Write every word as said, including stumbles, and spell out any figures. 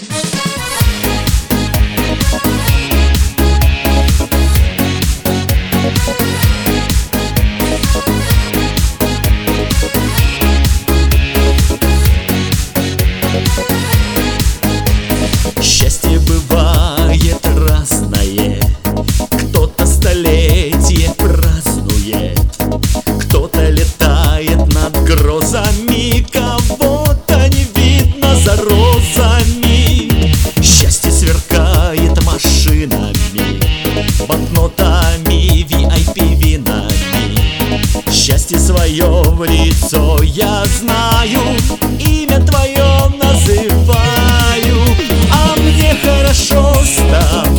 Счастье бывает разное, кто-то столетие празднует, кто-то летает над грозами, кого-то не видно за розами. Счастье сверкает машинами, банкнотами, ви ай пи винами. Счастье свое в лицо я знаю, имя твое называю. А мне хорошо с тобой.